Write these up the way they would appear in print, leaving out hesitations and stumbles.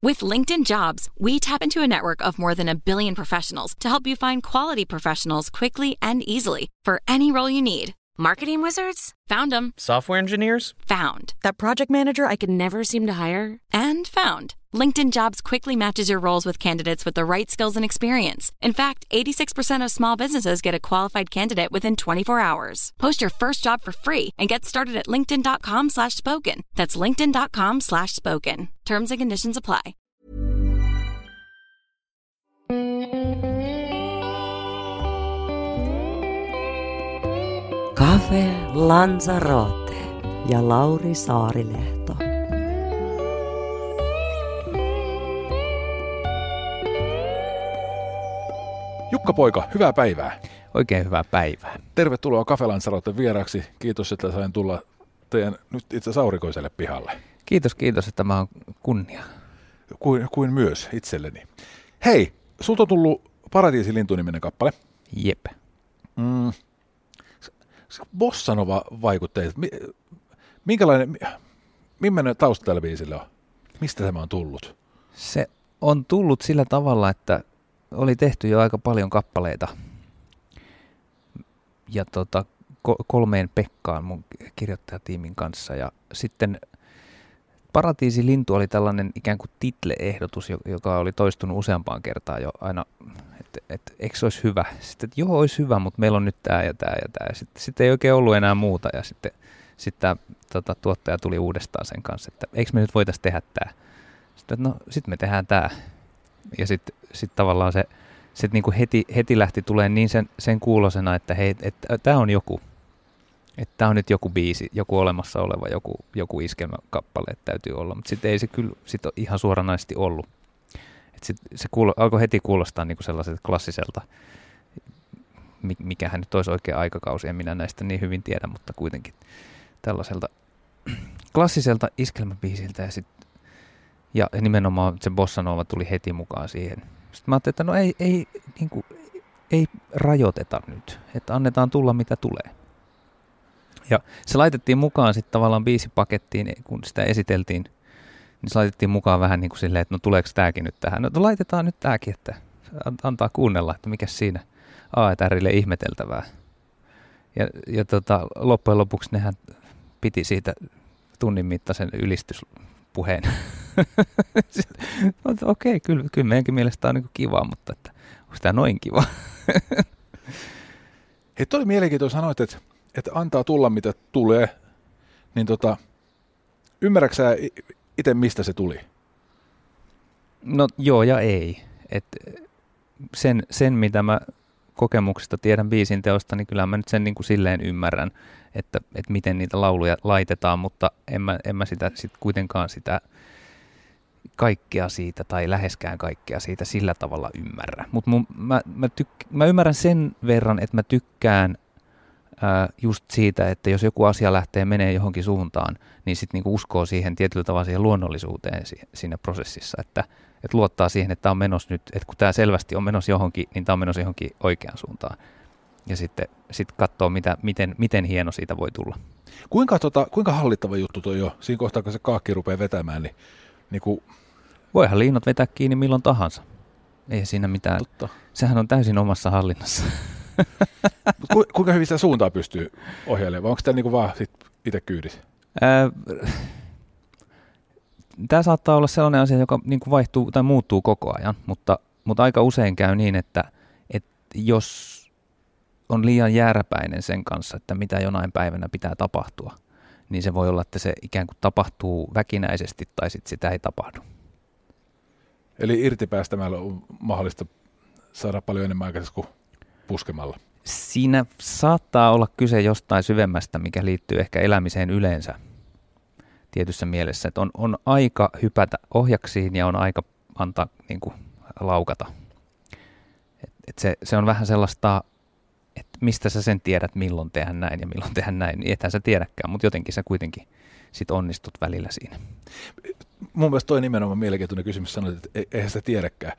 With LinkedIn Jobs, we tap into a network of more than 1 billion professionals to help you find quality professionals quickly and easily for any role you need. Marketing wizards? Found them. Software engineers? Found. That project manager I could never seem to hire? And found. LinkedIn Jobs quickly matches your roles with candidates with the right skills and experience. In fact, 86% of small businesses get a qualified candidate within 24 hours. Post your first job for free and get started at linkedin.com/spoken. That's linkedin.com/spoken. Terms and conditions apply. Cafe Lanzarote ja Lauri Saarilehto. Jukka Poika, hyvää päivää. Oikein hyvää päivää. Tervetuloa Cafe Lanzaroten vieraksi. Kiitos, että sain tulla teidän nyt itse asiassa aurinkoiselle pihalle. Kiitos, että tämä on kunnia. Kuin myös itselleni. Hei, sulta on tullut Paratiisilintu-niminen kappale. Jep. Bossanova vaikutteet. Millainen tausta tällä biisillä on? Mistä tämä on tullut? Se on tullut sillä tavalla, että oli tehty jo aika paljon kappaleita. Ja 3 Pekkaan mun kirjoittajatiimin kanssa. Ja sitten Paratiisilintu oli tällainen ikään kuin title-ehdotus, joka oli toistunut useampaan kertaan jo aina, että eikö se olisi hyvä? Sitten, että joo, olisi hyvä, mutta meillä on nyt tämä ja tämä ja tämä. Sitten ei oikein ollut enää muuta ja sitten tämä tuottaja tuli uudestaan sen kanssa, että eikö me nyt voitaisiin tehdä tämä? Sitten me tehdään tämä. Ja sitten tavallaan se niin kuin heti lähti tulee niin sen kuulosena, että hei, että tämä on joku. Että tämä on nyt joku biisi, joku olemassa oleva, joku iskelmäkappale, että täytyy olla. Mutta sitten ei se kyllä sit ihan suoranaisesti ollut. Se alkoi heti kuulostaa niin kuin sellaiselta klassiselta, mikähän nyt olisi oikea aikakausi, en minä näistä niin hyvin tiedä, mutta kuitenkin tällaiselta klassiselta iskelmäbiisiltä. Ja nimenomaan se bossanova tuli heti mukaan siihen. Sitten mä ajattelin, että no ei rajoiteta nyt, että annetaan tulla mitä tulee. Ja se laitettiin mukaan sitten tavallaan biisipakettiin, kun sitä esiteltiin, niin se laitettiin mukaan vähän niin kuin silleen, että no tuleeko tämäkin nyt tähän. No laitetaan nyt tämäkin, että antaa kuunnella, että mikä siinä AETRille ihmeteltävää. Ja loppujen lopuksi nehän piti siitä tunnin mittaisen ylistyspuheen. Okei, kyllä meidänkin mielestä on niin kuin kiva, mutta että onko tämä noin kiva? Hei, toi oli mielenkiintoista, sanoit, että antaa tulla mitä tulee, niin ymmärrätkö sä itse mistä se tuli? No joo ja ei. Sen mitä mä kokemuksesta tiedän biisin teosta, niin kyllä mä nyt sen niin kuin silleen ymmärrän, että miten niitä lauluja laitetaan, mutta en mä sitä sit kuitenkaan sitä kaikkea siitä tai läheskään kaikkea siitä sillä tavalla ymmärrä. Mutta mä ymmärrän sen verran, että mä tykkään just siitä, että jos joku asia lähtee menee johonkin suuntaan, niin sitten niinku uskoo siihen tietyllä tavalla siihen luonnollisuuteen siinä prosessissa, että luottaa siihen, että tämä on menossa nyt, että kun tämä selvästi on menossa johonkin, niin tämä on menossa johonkin oikeaan suuntaan. Ja sitten katsoo, miten hieno siitä voi tulla. Kuinka hallittava juttu toi on? Siinä kohtaa, kun se kaakki rupeaa vetämään, niin voihan liinot vetää kiinni milloin tahansa. Ei siinä mitään. Totta. Sehän on täysin omassa hallinnassa. Kuinka hyvin sitä suuntaa pystyy ohjailemaan? Onko tämä niinku vaan sit itse kyydissä? Tämä saattaa olla sellainen asia, joka niinku vaihtuu tai muuttuu koko ajan, mutta aika usein käy niin, että jos on liian jääräpäinen sen kanssa, että mitä jonain päivänä pitää tapahtua, niin se voi olla, että se ikään kuin tapahtuu väkinäisesti tai sitten sitä ei tapahdu. Eli irtipäästämällä on mahdollista saada paljon enemmän aikaisesti kuin puskemalla. Siinä saattaa olla kyse jostain syvemmästä, mikä liittyy ehkä elämiseen yleensä tietyssä mielessä. Että on aika hypätä ohjaksiin ja on aika antaa niin kuin laukata. Se on vähän sellaista, että mistä sä sen tiedät, milloin tehdä näin ja milloin tehdä näin. Niin ethän sä tiedäkään, mutta jotenkin sä kuitenkin sit onnistut välillä siinä. Mun mielestä toi nimenomaan mielenkiintoinen kysymys, sanoit, että eihän sitä tiedäkään.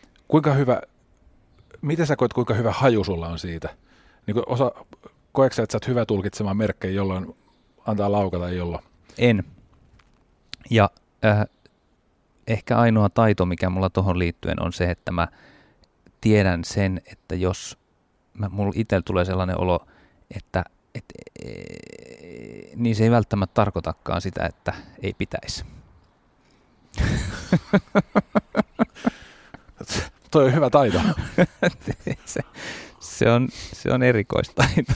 Miten sä koet, kuinka hyvä haju sulla on siitä? Niin koetko sä, että sä oot hyvä tulkitsemaan merkkejä, jolloin antaa laukata jolloin? En. Ja ehkä ainoa taito, mikä mulla tohon liittyen on se, että mä tiedän sen, että jos mulla itsellä tulee sellainen olo, että niin se ei välttämättä tarkoitakaan sitä, että ei pitäisi. Toi on hyvä taito. se on erikoistaito.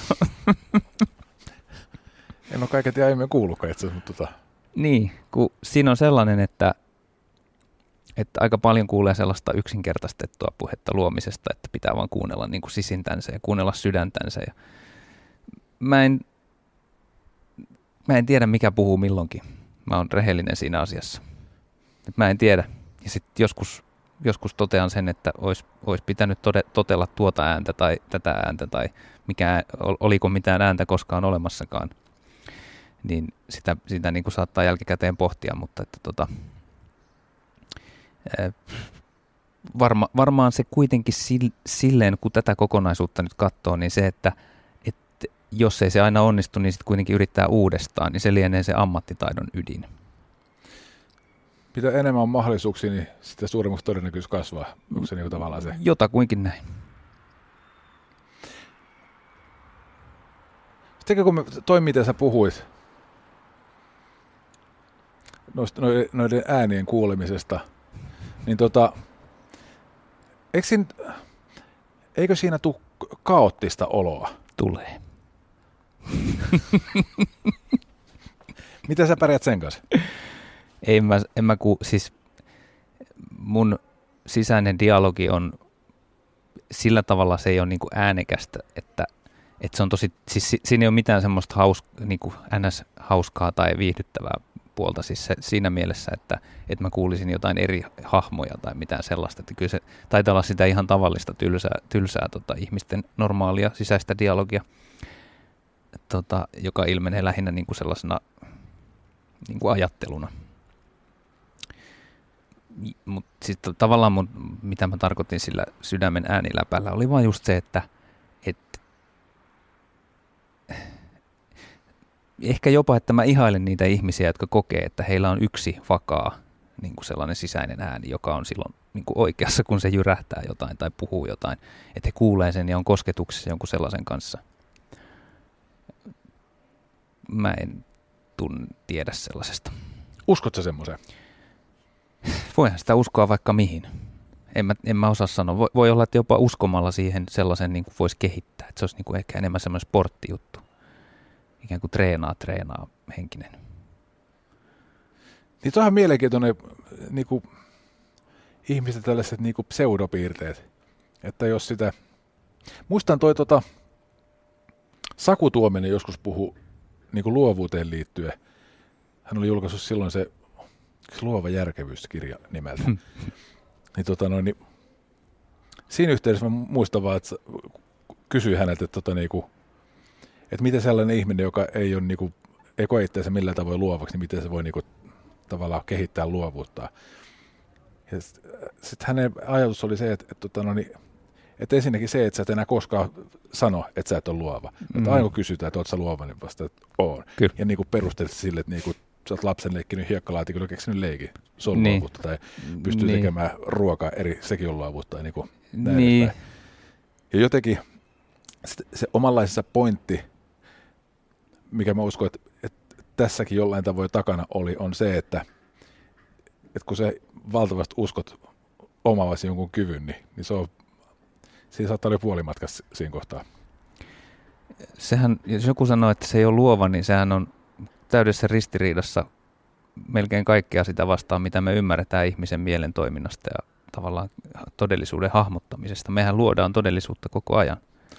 En ole kaiket aiemmin kuullutkaan itse asiassa, mutta Niin, kun siinä on sellainen, että aika paljon kuulee sellaista yksinkertaistettua puhetta luomisesta, että pitää vaan kuunnella niin kuin sisintänsä ja kuunnella sydäntänsä. Ja mä en tiedä, mikä puhuu milloinkin. Mä oon rehellinen siinä asiassa. Mä en tiedä. Ja sitten joskus totean sen, että olisi pitänyt totella tuota ääntä tai tätä ääntä tai oliko mitään ääntä koskaan olemassakaan. Niin sitä niin kuin saattaa jälkikäteen pohtia, mutta että varmaan se kuitenkin silleen, kun tätä kokonaisuutta nyt katsoo, niin se, että jos ei se aina onnistu, niin sitten kuitenkin yrittää uudestaan, niin se lienee se ammattitaidon ydin. Mitä enemmän on mahdollisuuksia, niin sitä suuremmaksi todennäköisyys kasvaa. Onko se niin tavallaan se? Jotakuinkin näin. Sitten kun toi, mitä sä puhuit, noiden äänien kuulemisesta, niin eikö siinä tule kaoottista oloa? Tulee. Mitä sä pärjät sen kanssa? Siis mun sisäinen dialogi on sillä tavalla, se ei ole niin kuin äänekästä, että se on tosi, siis siinä ei ole mitään semmoista niin kuin NS-hauskaa tai viihdyttävää puolta siis siinä mielessä, että mä kuulisin jotain eri hahmoja tai mitään sellaista, että kyllä se taitaa olla sitä ihan tavallista tylsää ihmisten normaalia sisäistä dialogia, joka ilmenee lähinnä niin kuin sellaisena niin kuin ajatteluna. Mutta siis tavallaan mitä mä tarkoitin sillä sydämen ääniläpällä oli vaan just se, että ehkä jopa, että mä ihailen niitä ihmisiä, jotka kokee, että heillä on yksi vakaa niin kuin sellainen sisäinen ääni, joka on silloin niin kuin oikeassa, kun se jyrähtää jotain tai puhuu jotain. Että he kuulee sen ja on kosketuksessa jonkun sellaisen kanssa. Mä en tiedä sellaisesta. Uskotko semmoiseen? Voihan sitä uskoa vaikka mihin. En mä osaa sanoa. Voi olla, että jopa uskomalla siihen sellaisen niin kuin voisi kehittää. Että se olisi niin kuin ehkä enemmän semmoinen sporttijuttu. Ikään kuin treenaa henkinen. Niin toihan mielenkiintoinen niin kuin ihmisten tällaiset niin kuin pseudopiirteet. Että jos sitä... Muistan toi Saku Tuominen joskus puhui niin kuin luovuuteen liittyen. Hän oli julkaissut silloin se Luova järkevyyskirja nimeltä. Niin siinä yhteydessä mä muistan vaan, että kysyin häneltä, että miten sellainen ihminen, joka ei ole ei koe itseänsä millään tavoin luovaksi, niin miten se voi tavallaan kehittää luovuutta. Ja sitten hänen ajatus oli se, että ensinnäkin se, että sä et enää koskaan sano, että sä et ole luova. Että aina kun kysytään, että oot sä luova, niin vasta, että oon. Kyllä. Ja perustelet sille, että sä oot lapsen leikkinyt hiekkalaatikolla, keksinyt leikin, se on luovuutta. Tai pystyy tekemään ruokaa sekin on luovuutta. Niin. Ja jotenkin se omanlaisessa pointti, mikä mä uskon, että tässäkin jollain tavoin takana on se, että kun sä valtavasti uskot omaavasi jonkun kyvyn, niin siinä saattaa olla puolimatkassa siinä kohtaa. Sehän, jos joku sanoo, että se ei ole luova, niin sehän on täydessä ristiriidassa melkein kaikkea sitä vastaan, mitä me ymmärretään ihmisen mielen toiminnasta ja tavallaan todellisuuden hahmottamisesta. Mehän luodaan todellisuutta koko ajan.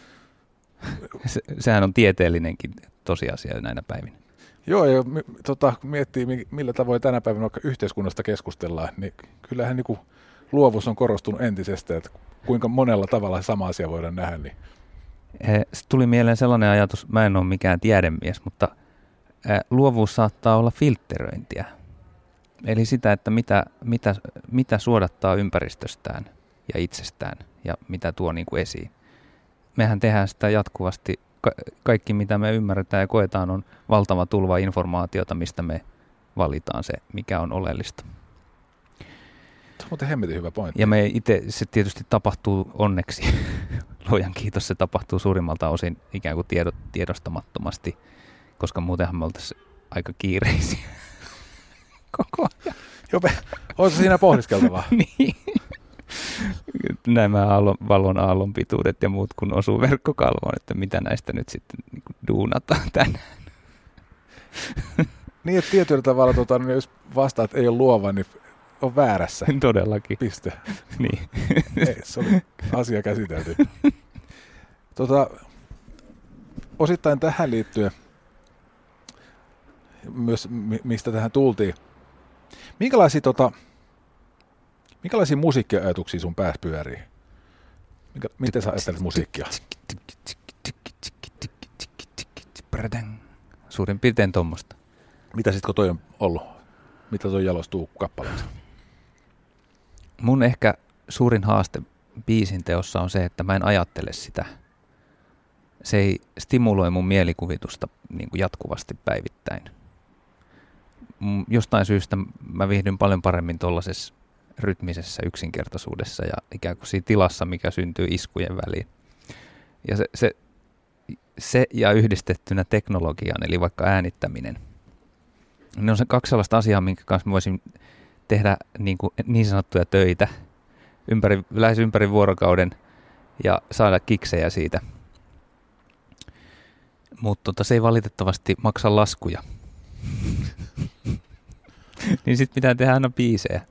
Sehän on tieteellinenkin tosiasia näinä päivinä. Joo, ja miettii, millä tavoin tänä päivänä vaikka yhteiskunnasta keskustellaan, niin kyllähän luovuus on korostunut entisestä, että kuinka monella tavalla sama asia voidaan nähdä. Niin. Sitten tuli mieleen sellainen ajatus, mä en ole mikään tiedemies, mutta luovuus saattaa olla filtteröintiä. Eli sitä, että mitä suodattaa ympäristöstään ja itsestään ja mitä tuo niin kuin esiin. Mehän tehdään sitä jatkuvasti. Kaikki, mitä me ymmärretään ja koetaan, on valtava tulva informaatiota, mistä me valitaan se, mikä on oleellista. Se on muuten hemmetin hyvä pointti. Ja me itse, se tietysti tapahtuu onneksi, luojan kiitos, se tapahtuu suurimmalta osin ikään kuin tiedostamattomasti, koska muutenhan me oltaisiin aika kiireisiä koko ajan. Oletko siinä pohdiskeltavaa? Niin. Nämä vallon aallonpituudet ja muut, kun osuu verkkokalvoon, että mitä näistä nyt sitten niin kuin duunataan tänään. Niin, että tietyllä tavalla, niin jos vastaat ei ole luova, niin on väärässä. Todellakin. Piste. Niin. Ei, se oli asia käsitelty. Osittain tähän liittyen, myös mistä tähän tultiin, minkälaisia musiikkiajatuksia sun päässä pyörii? Miten sä ajattelet musiikkia? Suurin piirtein tuommoista. Mitä sitten kun toi on ollut? Mitä toi jalostuu kappaleeksi? Mun ehkä suurin haaste biisin teossa on se, että mä en ajattele sitä. Se ei stimuloi mun mielikuvitusta niin kuin jatkuvasti päivittäin. Jostain syystä mä viihdyn paljon paremmin tuollaisessa rytmisessä yksinkertaisuudessa ja ikään kuin siinä tilassa, mikä syntyy iskujen väliin. Ja se ja yhdistettynä teknologiaan, eli vaikka äänittäminen. Ne on se kaksi sellaista asiaa, minkä kanssa mä voisin tehdä niin sanottuja töitä lähes ympäri vuorokauden ja saada kiksejä siitä. Mutta se ei valitettavasti maksa laskuja. Niin sit pitää tehdä aina biisejä.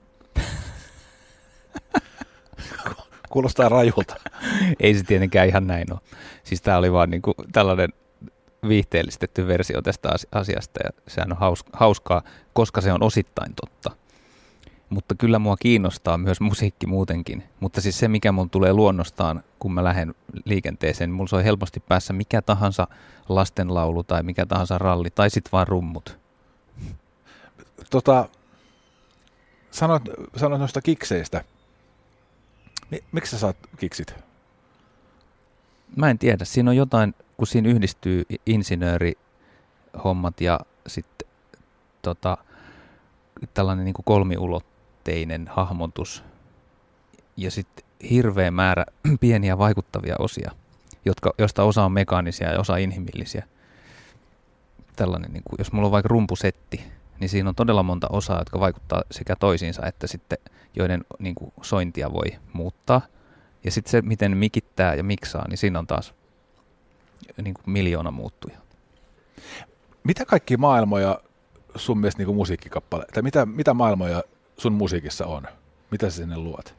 Kuulostaa rajulta. Ei se tietenkään ihan näin ole. Siis tää oli vaan niinku tällainen viihteellistetty versio tästä asiasta ja sehän on hauskaa, koska se on osittain totta. Mutta kyllä mua kiinnostaa myös musiikki muutenkin. Mutta siis se, mikä mun tulee luonnostaan, kun mä lähden liikenteeseen, mulla soi helposti päässä mikä tahansa lastenlaulu tai mikä tahansa ralli tai sit vaan rummut. Sanoit noista kikseistä. Miksi sä saat kiksit? Mä en tiedä. Siinä on jotain, kun siinä yhdistyy insinöörihommat ja sitten tällainen niin kuin kolmiulotteinen hahmotus ja sitten hirveä määrä pieniä vaikuttavia osia, joista osa on mekaanisia ja osa inhimillisiä. Tällainen, niin kuin, jos mulla on vaikka rumpusetti, niin siinä on todella monta osaa, jotka vaikuttaa sekä toisiinsa että sitten joiden niin kuin, sointia voi muuttaa. Ja sitten se, miten mikittää ja miksaa, niin siinä on taas niin kuin miljoona muuttuja. Mitä kaikki maailmoja sun mielestä niin musiikkikappale, tai mitä maailmoja sun musiikissa on? Mitä sä sinne luot?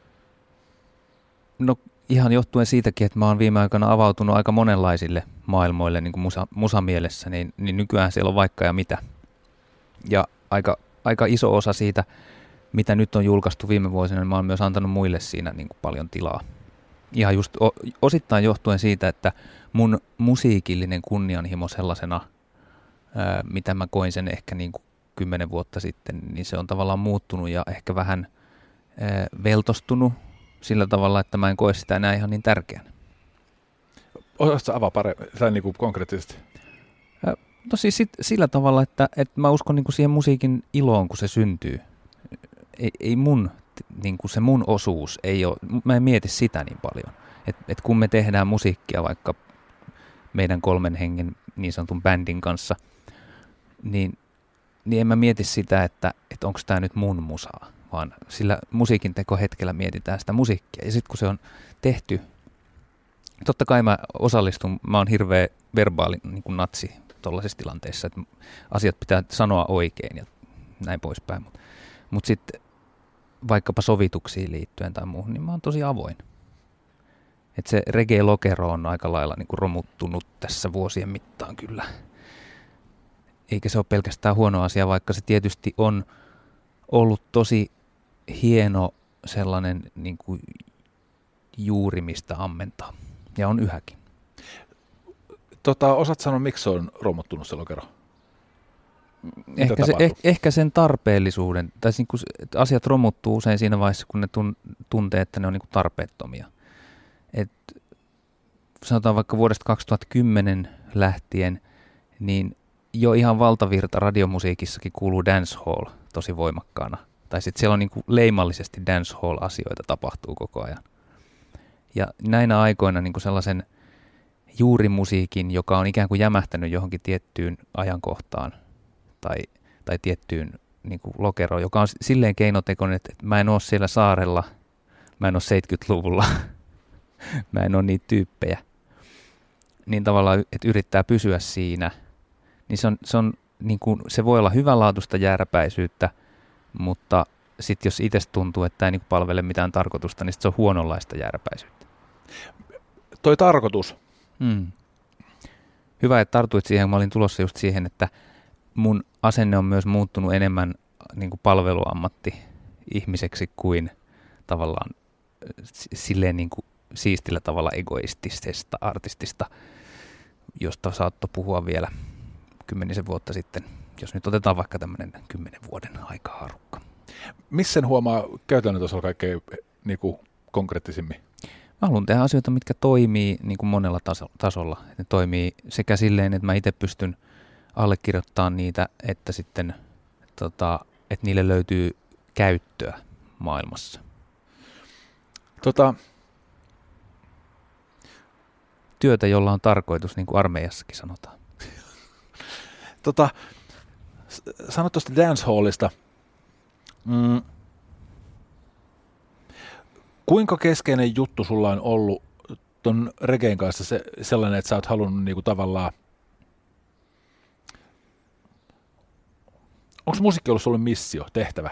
No ihan johtuen siitäkin, että mä oon viime aikoina avautunut aika monenlaisille maailmoille niin kuin musamielessä, niin nykyään siellä on vaikka ja mitä. Ja aika iso osa siitä, mitä nyt on julkaistu viime vuosina, niin mä oon myös antanut muille siinä niin kuin paljon tilaa. Ihan just osittain johtuen siitä, että mun musiikillinen kunnianhimo sellaisena, mitä mä koin sen ehkä niin kuin 10 vuotta sitten, niin se on tavallaan muuttunut ja ehkä vähän veltostunut sillä tavalla, että mä en koe sitä enää ihan niin tärkeänä. Osaatko avaa paremmin, tai niin kuin konkreettisesti? No siis sillä tavalla, että mä uskon niin kuin siihen musiikin iloon, kun se syntyy. Ei mun, niin kuin se mun osuus ei ole, mä en mieti sitä niin paljon. Et kun me tehdään musiikkia vaikka meidän 3 hengen niin sanotun bändin kanssa, niin en mä mieti sitä, että onko tämä nyt mun musaa, vaan sillä musiikin tekohetkellä mietitään sitä musiikkia. Ja sitten kun se on tehty, totta kai mä osallistun, mä oon hirveä verbaali niin kuin natsi tuollaisessa tilanteessa, että asiat pitää sanoa oikein ja näin poispäin. Mutta sitten vaikkapa sovituksiin liittyen tai muuhun, niin mä oon tosi avoin. Että se reggae-lokero on aika lailla niin kuin romuttunut tässä vuosien mittaan kyllä. Eikä se ole pelkästään huono asia, vaikka se tietysti on ollut tosi hieno sellainen niin kuin juuri mistä ammentaa. Ja on yhäkin. Osaat sanoa, miksi se on romuttunut se lokero? Ehkä sen tarpeellisuuden, tai niin kuin asiat romuttuu usein siinä vaiheessa, kun ne tuntee, että ne on niin kuin tarpeettomia. Et sanotaan vaikka vuodesta 2010 lähtien, niin jo ihan valtavirta radiomusiikissakin kuuluu dancehall tosi voimakkaana Tai sitten siellä on niin kuin leimallisesti dancehall-asioita tapahtuu koko ajan. Ja näinä aikoina niin kuin sellaisen juurimusiikin, joka on ikään kuin jämähtänyt johonkin tiettyyn ajankohtaan tai tiettyyn niin kuin lokeroon, joka on silleen keinotekoinen, että mä en ole siellä saarella, mä en ole 70-luvulla, mä en ole niitä tyyppejä. Niin tavallaan, että yrittää pysyä siinä, niin se on niin kuin, se voi olla hyvänlaatuista jääräpäisyyttä, mutta sitten jos itse tuntuu, että ei niin kuin palvele mitään tarkoitusta, niin sit se on huononlaista jääräpäisyyttä. Toi tarkoitus. Hyvä, että tartuit siihen. Mä olin tulossa just siihen, että mun asenne on myös muuttunut enemmän niin kuin palveluammatti-ihmiseksi kuin tavallaan silleen niin kuin siistillä tavalla egoistisesta artistista, josta saattoi puhua vielä 10 vuotta sitten, jos nyt otetaan vaikka tämmöinen 10 vuoden aikaharukka. Missä sen huomaa käytännön tasolla kaikkein niin kuin konkreettisimmin? Mä haluan tehdä asioita, mitkä toimii niin kuin monella tasolla. Ne toimii sekä silleen, että mä itse pystyn allekirjoittamaan niitä, että sitten, että niille löytyy käyttöä maailmassa. Työtä, jolla on tarkoitus, niin kuin armeijassakin sanotaan. Sano tuosta dancehallista. Kuinka keskeinen juttu sulla on ollut ton reggaen kanssa sellainen, että sä oot halunnut niinku tavallaan... Onko musiikki ollut sulle missio, tehtävä?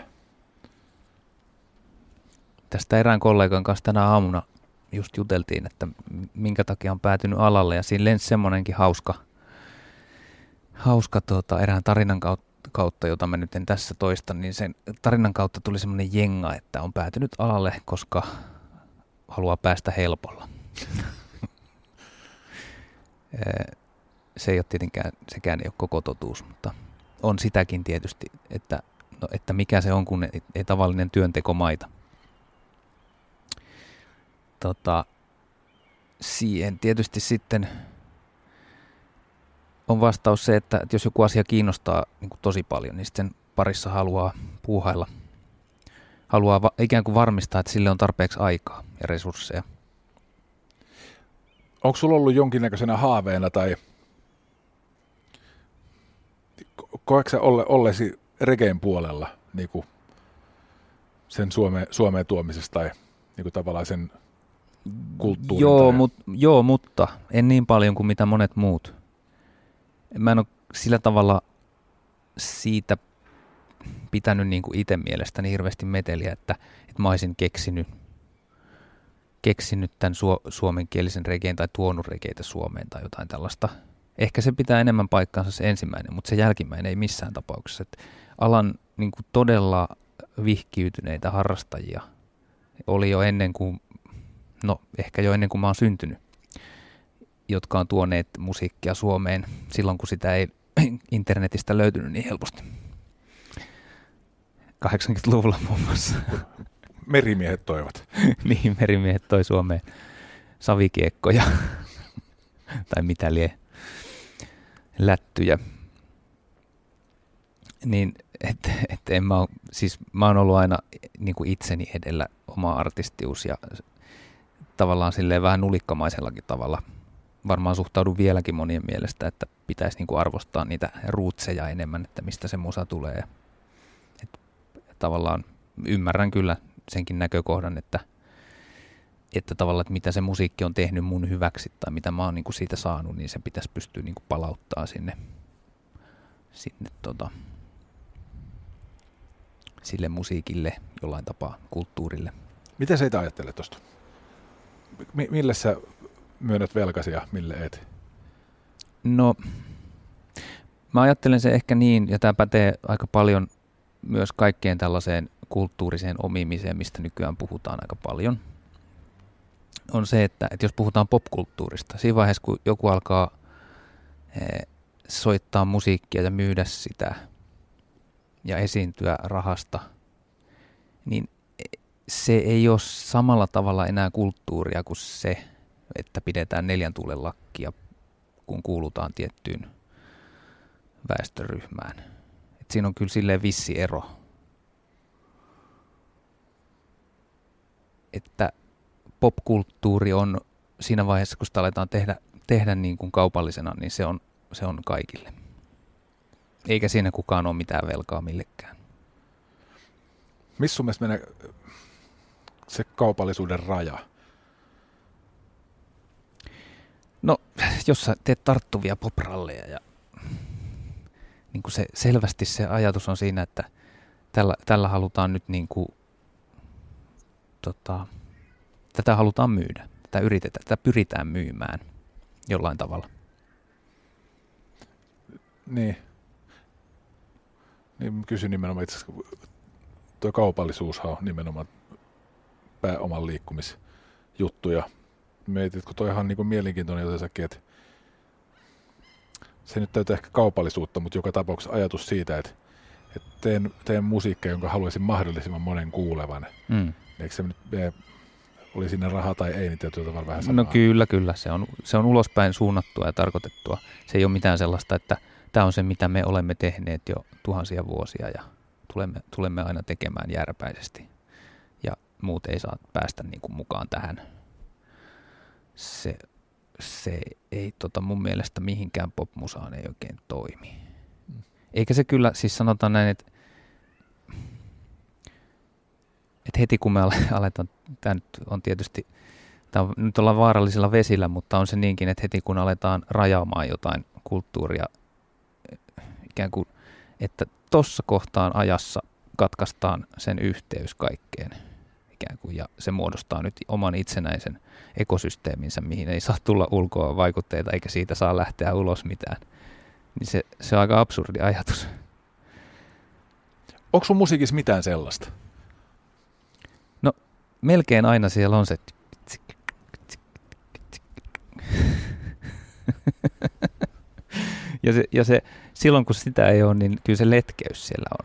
Tästä erään kollegan kanssa tänä aamuna just juteltiin, että minkä takia on päätynyt alalle, ja siinä lensi semmoinenkin hauska erään tarinan kautta, jota mä nyt en tässä toista, niin sen tarinan kautta tuli semmoinen jenga, että on päätynyt alalle, koska haluaa päästä helpolla. Se ei ole tietenkään, sekään ei ole koko totuus, mutta on sitäkin tietysti, että mikä se on, kun ei tavallinen työnteko maita. Siihen tietysti sitten on vastaus se, että jos joku asia kiinnostaa niin kuin tosi paljon, niin sen parissa haluaa puuhailla. Haluaa ikään kuin varmistaa, että sille on tarpeeksi aikaa ja resursseja. Onko sulla ollut jonkinnäköisenä haaveena tai koetko sä ollesi reggaen puolella niin kuin sen Suomeen tuomisesta tai niin kuin tavallaan sen kulttuurin? Joo, mutta en niin paljon kuin mitä monet muut. Mä en ole sillä tavalla siitä pitänyt niin kuin itse mielestäni hirveästi meteliä, että mä olisin keksinyt tämän suomenkielisen reggaen tai tuonut reggaeitä Suomeen tai jotain tällaista. Ehkä se pitää enemmän paikkaansa se ensimmäinen, mutta se jälkimmäinen ei missään tapauksessa. Että alan niin kuin todella vihkiytyneitä harrastajia oli jo ennen kuin, ehkä jo ennen kuin mä oon syntynyt, jotka on tuoneet musiikkia Suomeen silloin, kun sitä ei internetistä löytynyt niin helposti. 80-luvulla muun muassa. Merimiehet toivat. Niin, merimiehet toi Suomeen savikiekkoja tai mitä lie, lättyjä. Niin, että en mä oon ollut aina niin kuin itseni edellä oma artistius ja tavallaan silleen vähän nulikkamaisellakin tavalla. Varmaan suhtaudun vieläkin monien mielestä, että pitäisi niin kuin arvostaa niitä rootseja enemmän, että mistä se musa tulee. Et tavallaan ymmärrän kyllä senkin näkökohdan, että tavallaan, että mitä se musiikki on tehnyt mun hyväksi tai mitä mä oon niin kuin siitä saanut, niin se pitäisi pystyä niin kuin palauttaa sinne sille musiikille jollain tapaa, kulttuurille. Mitä sä itse ajattelet tuosta? Mille sä myönnät velkasi ja mille et? No, mä ajattelen se ehkä niin, ja tämä pätee aika paljon myös kaikkeen tällaiseen kulttuuriseen omimiseen, mistä nykyään puhutaan aika paljon, on se, että jos puhutaan popkulttuurista, siinä vaiheessa kun joku alkaa soittaa musiikkia ja myydä sitä ja esiintyä rahasta, niin se ei ole samalla tavalla enää kulttuuria kuin se, että pidetään 4 tuulen lakkia, kun kuulutaan tiettyyn väestöryhmään. Et siinä on kyllä silleen vissi ero. että popkulttuuri on siinä vaiheessa, kun sitä aletaan tehdä niin kuin kaupallisena, niin se on kaikille. Eikä siinä kukaan ole mitään velkaa millekään. Missä sun mielestä menee se kaupallisuuden raja? No, jos sä teet tarttuvia popralleja ja niin kuin selvästi se ajatus on siinä, että tällä halutaan nyt niin kuin, tätä halutaan myydä, tätä pyritään myymään jollain tavalla. Niin kysyn nimenomaan itse asiassa, tuo kaupallisuushan on nimenomaan pääoman liikkumisjuttu ja mietit, kun toihan on niin kuin mielenkiintoinen jotensakin, että se nyt täytyy ehkä kaupallisuutta, mutta joka tapauksessa ajatus siitä, että teen musiikkia, jonka haluaisin mahdollisimman monen kuulevan. Eikö se nyt oli siinä raha tai ei, niin tietyllä tavalla vähän samaa? No kyllä. Se on ulospäin suunnattua ja tarkoitettua. Se ei ole mitään sellaista, että tämä on se, mitä me olemme tehneet jo tuhansia vuosia ja tulemme aina tekemään järpäisesti. Ja muut ei saa päästä niin kuin mukaan tähän. Se ei mun mielestä mihinkään popmusaan ei oikein toimi. Eikä se kyllä, siis sanotaan näin, että heti kun me aletaan, tämä nyt ollaan vaarallisilla vesillä, mutta on se niinkin, että heti kun aletaan rajaamaan jotain kulttuuria, ikään kuin, että tuossa kohtaan ajassa katkaistaan sen yhteys kaikkeen, ikään kuin, ja se muodostaa nyt oman itsenäisen ekosysteeminsä, mihin ei saa tulla ulkoa vaikutteita, eikä siitä saa lähteä ulos mitään. Niin se on aika absurdi ajatus. Onko sun musiikissa mitään sellaista? No, melkein aina siellä on se ja se silloin kun sitä ei ole, niin kyllä se letkeys siellä on.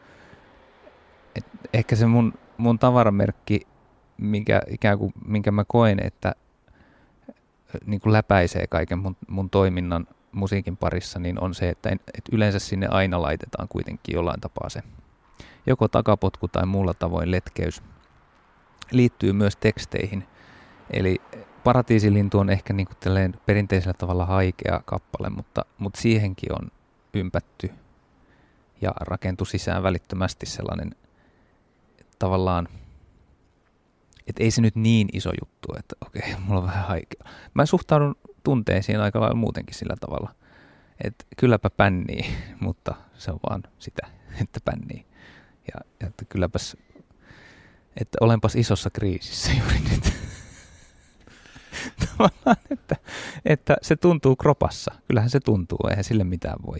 Ehkä se mun tavaramerkki, minkä mä koen, että niin kuin läpäisee kaiken mun toiminnan musiikin parissa, niin on se, että yleensä sinne aina laitetaan kuitenkin jollain tapaa se joko takapotku tai muulla tavoin letkeys. Liittyy myös teksteihin. Eli Paratiisilintu on ehkä niin kuin perinteisellä tavalla haikea kappale, mutta siihenkin on ympätty ja rakentu sisään välittömästi sellainen tavallaan, että ei se nyt niin iso juttu, että okei, mulla on vähän haikea. Mä suhtaudun tunteisiin aika lailla muutenkin sillä tavalla, että kylläpä pännii, mutta se on vaan sitä, että pännii. Ja että kylläpäs, että olenpas isossa kriisissä juuri nyt. Tavallaan, että se tuntuu kropassa. Kyllähän se tuntuu, eihän sille mitään voi.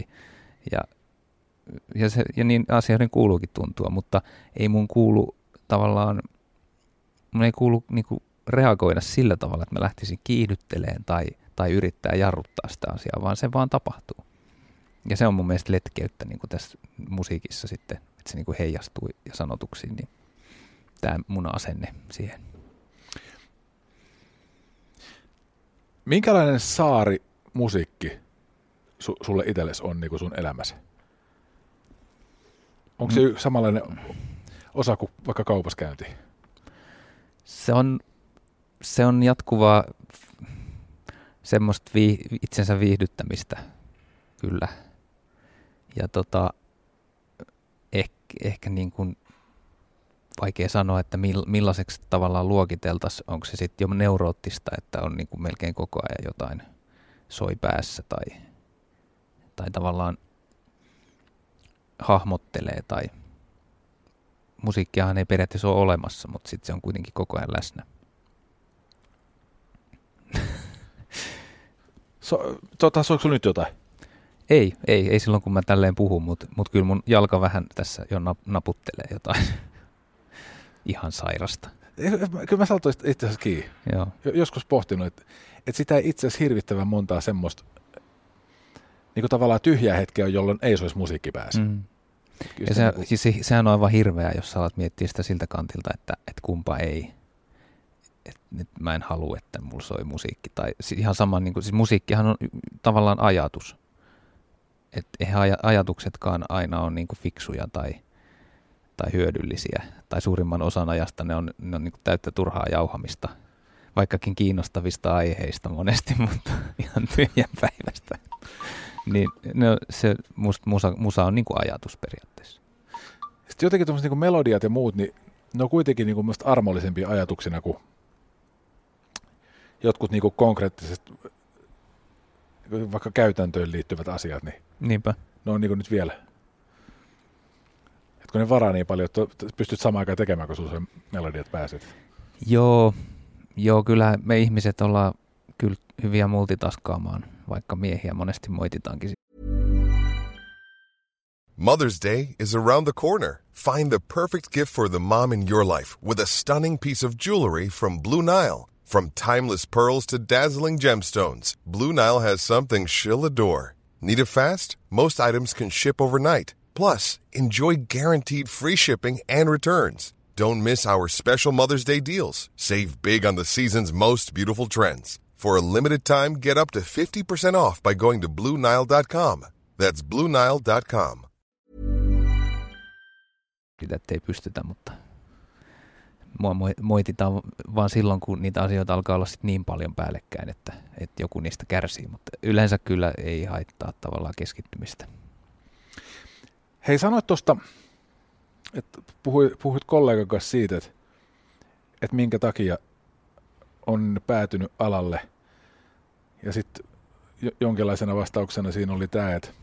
Ja niin asioiden kuuluukin tuntua, mutta ei mun kuulu tavallaan, mun ei kuulu niinku reagoida sillä tavalla, että mä lähtisin kiihdytteleen tai yrittää jarruttaa sitä asiaa, vaan se vaan tapahtuu. Ja se on mun mielestä letkeyttä niin kuin tässä musiikissa sitten, että se niin kuin heijastuu ja sanotuksiin, niin tämä mun asenne siihen. Minkälainen saari musiikki sulle itsellesi on niin kuin sun elämässä? Onko se samanlainen osa kuin vaikka kaupaskäynti? Se on jatkuvaa semmoista itsensä viihdyttämistä, kyllä. Ja ehkä niin kuin vaikea sanoa, että millaiseksi tavallaan luokiteltaisiin, onko se sitten jo neuroottista, että on niin kuin melkein koko ajan jotain soi päässä tai tavallaan hahmottelee tai musiikkiahan ei periaatteessa ole olemassa, mutta sitten se on kuitenkin koko ajan läsnä. Soiko sinulla nyt jotain? Ei silloin kun mä tälleen puhun, mutta kyllä mun jalka vähän tässä jo naputtelee jotain ihan sairasta. Kyllä mä saatoin itse asiassa kiinni. Joo. Joskus pohtinut, että sitä ei itse asiassa hirvittävän montaa semmoista niin kuin tavallaan tyhjää hetkeä, jolloin ei se olisi musiikki päässä. Mm. Ja sehän on aivan hirveää, jos sä alat miettiä sitä siltä kantilta, että kumpa ei. Että mä en halua, että mulla soi musiikki. Tai ihan sama, niin kuin, siis musiikkihan on tavallaan ajatus. Että eihän ajatuksetkaan aina ole niin kuin fiksuja tai hyödyllisiä. Tai suurimman osan ajasta ne on niin kuin täyttä turhaa jauhamista. Vaikkakin kiinnostavista aiheista monesti, mutta ihan tyhjän päivästä. Niin se musa on niin kuin ajatus periaatteessa. Sitten jotenkin tuommoiset niin melodiat ja muut, niin ne on kuitenkin niin kuin armollisempia ajatuksina kuin jotkut niin kuin konkreettiset, vaikka käytäntöön liittyvät asiat, niin Niinpä. ne on niin kuin nyt vielä. Et kun ne varaa niin paljon, että pystyt samaan aikaan tekemään, kun sun melodiat pääset. Joo, kyllä me ihmiset ollaan kyllä hyviä multitaskaamaan, vaikka miehiä monesti moititaankin. Mother's Day is around the corner. Find the perfect gift for the mom in your life with a stunning piece of jewelry from Blue Nile. From timeless pearls to dazzling gemstones, Blue Nile has something she'll adore. Need it fast? Most items can ship overnight. Plus, enjoy guaranteed free shipping and returns. Don't miss our special Mother's Day deals. Save big on the season's most beautiful trends. For a limited time, get up to 50% off by going to BlueNile.com. That's BlueNile.com. Että ei pystytä, mutta mua moititaan vaan silloin, kun niitä asioita alkaa olla sit niin paljon päällekkäin, että joku niistä kärsii, mutta yleensä kyllä ei haittaa tavallaan keskittymistä. Hei, sanoit tuosta, että puhuit kollegan kanssa siitä, että minkä takia on päätynyt alalle, ja sitten jonkinlaisena vastauksena siinä oli tämä, että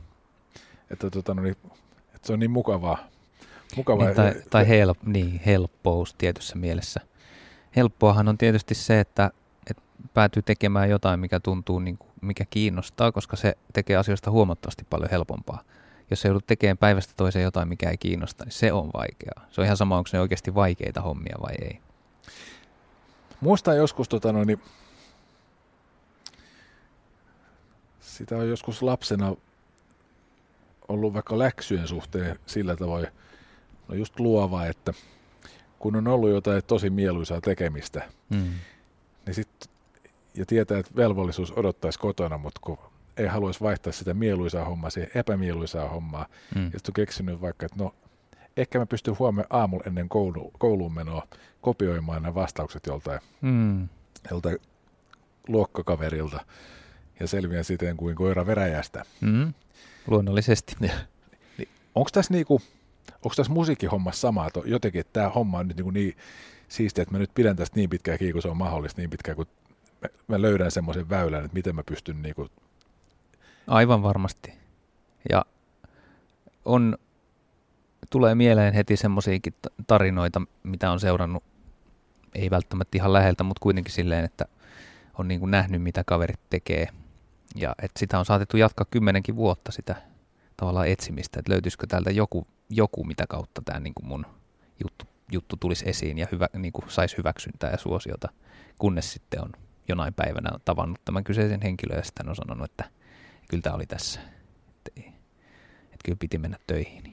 se on niin mukavaa. Niin, helppous tietyssä mielessä. Helppoahan on tietysti se, että päätyy tekemään jotain, mikä tuntuu, niin kuin, mikä kiinnostaa, koska se tekee asioista huomattavasti paljon helpompaa. Jos se joudut tekemään päivästä toiseen jotain, mikä ei kiinnosta, niin se on vaikeaa. Se on ihan sama, onko ne oikeasti vaikeita hommia vai ei. Muistan joskus, sitä on joskus lapsena ollut vaikka läksyjen suhteen sillä tavoin, no just luova, että kun on ollut jotain tosi mieluisaa tekemistä, niin sit, ja tietää, että velvollisuus odottaisi kotona, mutta kun ei haluaisi vaihtaa sitä mieluisaa hommaa siihen epämieluisaa hommaa, ja sitten on keksinyt vaikka, että no, ehkä mä pystyn huomenna aamulla ennen kouluun menoa kopioimaan nämä vastaukset joltain luokkakaverilta, ja selviän siten kuin koira veräjästä. Luonnollisesti. Niin, onko tässä musiikkihommassa sama, että jotenkin, että tämä homma on nyt niin siistiä, että mä nyt pidän tästä niin pitkään kiinni, kun se on mahdollista, niin pitkään, kun mä löydän semmoisen väylän, että miten mä pystyn Aivan varmasti. Ja tulee mieleen heti semmoisiakin tarinoita, mitä on seurannut, ei välttämättä ihan läheltä, mutta kuitenkin silleen, että on niin kuin nähnyt, mitä kaverit tekee. Ja että sitä on saatettu jatkaa 10 vuotta sitä tavallaan etsimistä, että löytyisikö täältä joku mitä kautta tämä niin kuin mun juttu tulisi esiin ja niin kuin saisi hyväksyntää ja suosiota, kunnes sitten on jonain päivänä tavannut tämän kyseisen henkilön ja sitten on sanonut, että kyllä tämä oli tässä, että kyllä piti mennä töihin.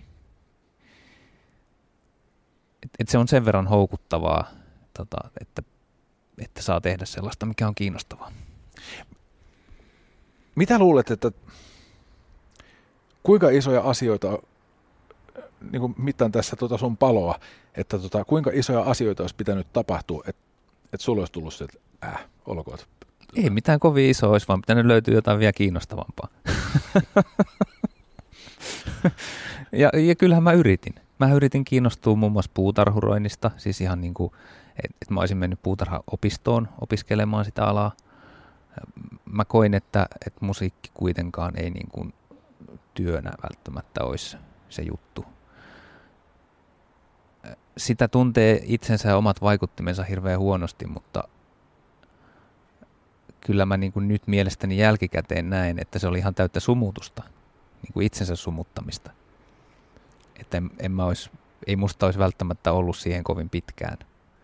Että se on sen verran houkuttavaa, että saa tehdä sellaista, mikä on kiinnostavaa. Mitä luulet, että kuinka isoja asioita, niin kuin mittaan tässä sun paloa, että kuinka isoja asioita olisi pitänyt tapahtua, että sulle olisi tullut se, että olkoon. Ei mitään kovin isoa olisi, vaan pitänyt löytyä jotain vielä kiinnostavampaa. ja kyllähän mä yritin. Mä yritin kiinnostua muun muassa puutarhuroinnista, siis ihan niin kuin, että mä olisin mennyt puutarhaopistoon opiskelemaan sitä alaa. Mä koin, että musiikki kuitenkaan ei niin kuin työnä välttämättä olisi se juttu. Sitä tuntee itsensä ja omat vaikuttimensa hirveän huonosti, mutta kyllä mä niin kuin nyt mielestäni jälkikäteen näen, että se oli ihan täyttä sumutusta, niin kuin itsensä sumuttamista. Että ei musta olisi välttämättä ollut siihen kovin pitkään.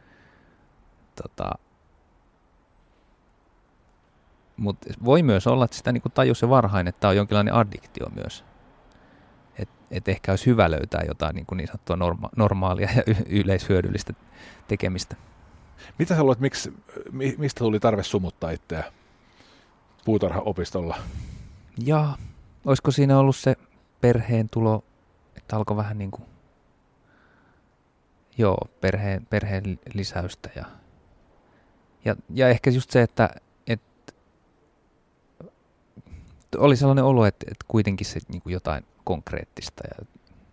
Mutta voi myös olla, että sitä niinku tajusi varhain, että tämä on jonkinlainen addiktio myös. Että ehkä olisi hyvä löytää jotain niin sanottua normaalia ja yleishyödyllistä tekemistä. Mitä sä luulet, mistä tuli tarve sumuttaa itseä puutarhaopistolla? Ja olisiko siinä ollut se perheen tulo, että alkoi vähän niin kuin Joo, perheen lisäystä ja ehkä just se, että oli sellainen olo, että kuitenkin se niin kuin jotain konkreettista. Ja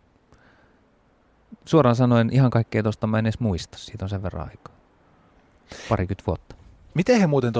suoraan sanoen ihan kaikkea tuosta mä en edes muista, siitä on sen verran aikaa. 20 vuotta. Miten he muuten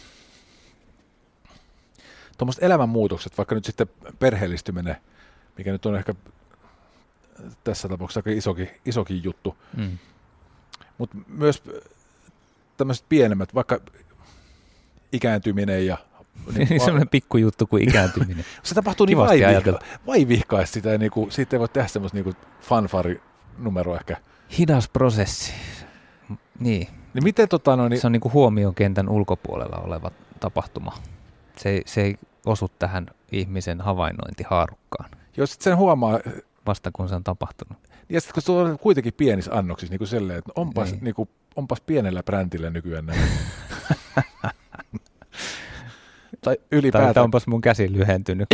tuommoiset elämänmuutokset, vaikka nyt sitten perheellistyminen, mikä nyt on ehkä tässä tapauksessa aika isokin juttu, mutta myös tämmöiset pienemmät, vaikka ikääntyminen ja niin semmoinen pikkujuttu kuin ikääntyminen. Se tapahtuu niin vaivihkaisesti sitä, ja niinku, siitä ei voi tehdä semmoista niinku fanfarinumeroa ehkä. Hidas prosessi. Niin. Miten, se on niinku huomiokentän ulkopuolella oleva tapahtuma. Se ei osu tähän ihmisen havainnointihaarukkaan. Jos sen huomaa vasta kun se on tapahtunut. Ja sitten kun se on kuitenkin pienissä annoksissa, niin kuin silleen, että onpas pienellä brändillä nykyään näin. Tai ylipäätään. Tai onpas mun käsi lyhentynyt.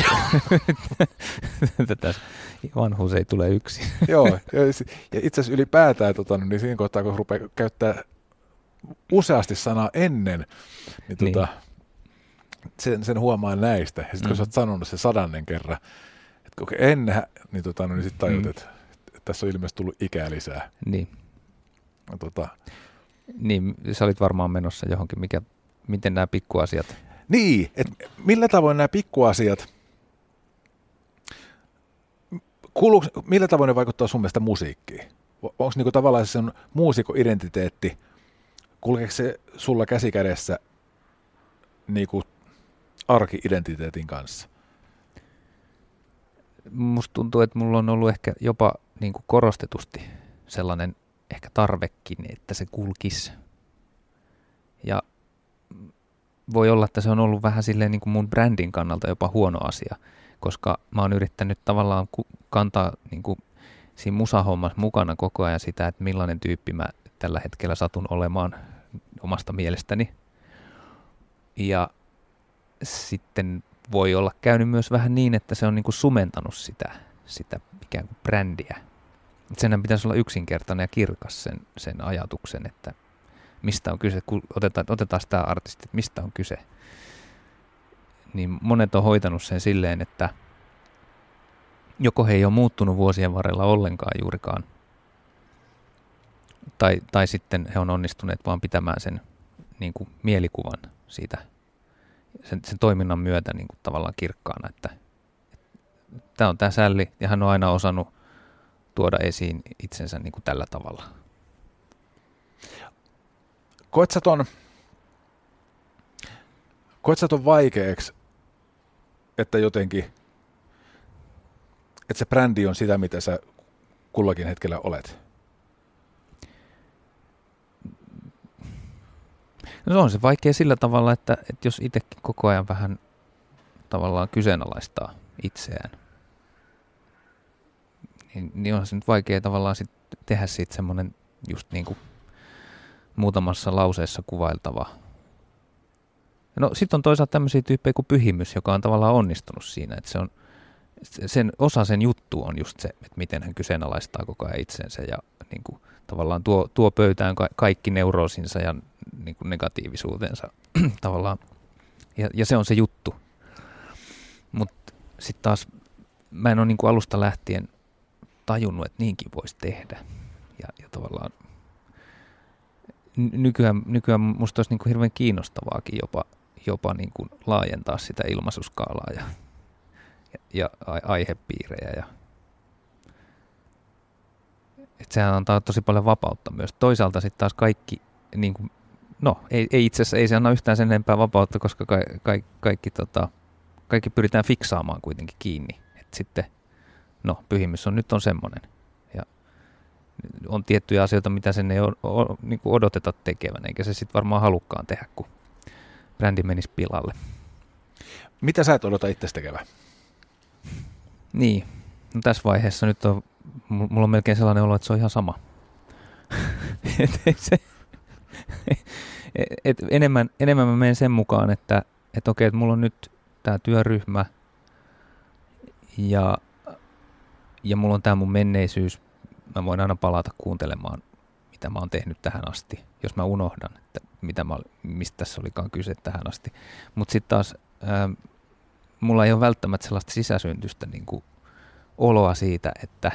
Tätä vanhuus ei tule yksin. Joo, ja itse asiassa ylipäätään, niin siinä kohtaa, kun rupeaa käyttää useasti sanaa ennen, niin. Sen huomaa näistä. Ja sitten kun sä oot sanonut sen 100. kerran, että kun ennen, niin, niin sitten tajut, että tässä on ilmeisesti tullut ikää lisää. Niin. Niin, sä olit varmaan menossa johonkin. Miten nämä pikkuasiat? Niin, että millä tavoin nämä pikkuasiat, millä tavoin ne vaikuttaa sun mielestä musiikkiin? Onko niinku tavallaan se sun muusikko-identiteetti, kulkeeko se sulla käsi kädessä niinku arki-identiteetin kanssa? Musta tuntuu, että mulla on ollut ehkä jopa niinku korostetusti sellainen ehkä tarvekin, että se kulkisi. Ja voi olla, että se on ollut vähän silleen niin kuin mun brändin kannalta jopa huono asia, koska mä oon yrittänyt tavallaan kantaa niin kuin siinä musahommassa mukana koko ajan sitä, että millainen tyyppi mä tällä hetkellä satun olemaan omasta mielestäni. Ja sitten voi olla käynyt myös vähän niin, että se on niin kuin sumentanut sitä ikään kuin brändiä. Senhän pitäisi olla yksinkertainen ja kirkas sen ajatuksen, että mistä on kyse, kun otetaan sitä artistia, että mistä on kyse. Niin monet on hoitanut sen silleen, että joko he ei ole muuttunut vuosien varrella ollenkaan juurikaan, tai sitten he on onnistuneet vaan pitämään sen niin kuin mielikuvan siitä, sen toiminnan myötä niin kuin tavallaan kirkkaana, että tämä on tämä Sälli, ja hän on aina osannut tuoda esiin itsensä niin kuin tällä tavalla. Koet sä ton vaikeaksi, että jotenkin, että se brändi on sitä, mitä sä kullakin hetkellä olet? No se on se vaikea sillä tavalla, että jos itsekin koko ajan vähän tavallaan kyseenalaistaa itseään, niin on se nyt vaikea tavallaan sit tehdä siitä semmoinen just niin kuin muutamassa lauseessa kuvailtava. No sitten on toisaalta tämmöisiä tyyppejä kuin Pyhimys, joka on tavallaan onnistunut siinä, että sen juttu on just se, että miten hän kyseenalaistaa koko ajan itsensä ja niin kuin tavallaan tuo pöytään kaikki neuroosinsa ja niin kuin negatiivisuutensa tavallaan. Ja se on se juttu. Mutta sitten taas mä en ole niin kuin alusta lähtien tajunnut, että niinkin voisi tehdä. Ja tavallaan nykyään musta olisi niin kuin hirveän kiinnostavaakin jopa niin kuin laajentaa sitä ilmaisuskaalaa ja aihepiirejä. Että sehän antaa tosi paljon vapautta myös. Toisaalta sitten taas kaikki, niin kuin, ei itse asiassa ei se anna yhtään sen enempää vapautta, koska kaikki pyritään fiksaamaan kuitenkin kiinni. Että sitten, Pyhimys on semmoinen. Ja on tiettyjä asioita, mitä sen ei niin kuin odoteta tekevän, eikä se sitten varmaan halukkaan tehdä, kun brändi menisi pilalle. Mitä sä et odota itsestä tekevän? Niin, tässä vaiheessa nyt mulla on melkein sellainen olo, että se on ihan sama. Enemmän mä menen sen mukaan, että okei, että mulla on nyt tää työryhmä ja mulla on tää mun menneisyys. Mä voin aina palata kuuntelemaan mitä mä oon tehnyt tähän asti, jos mä unohdan, että mistä tässä olikaan kyse tähän asti. Mutta sitten taas mulla ei ole välttämättä sellaista sisäsyntystä niin kuin oloa siitä, että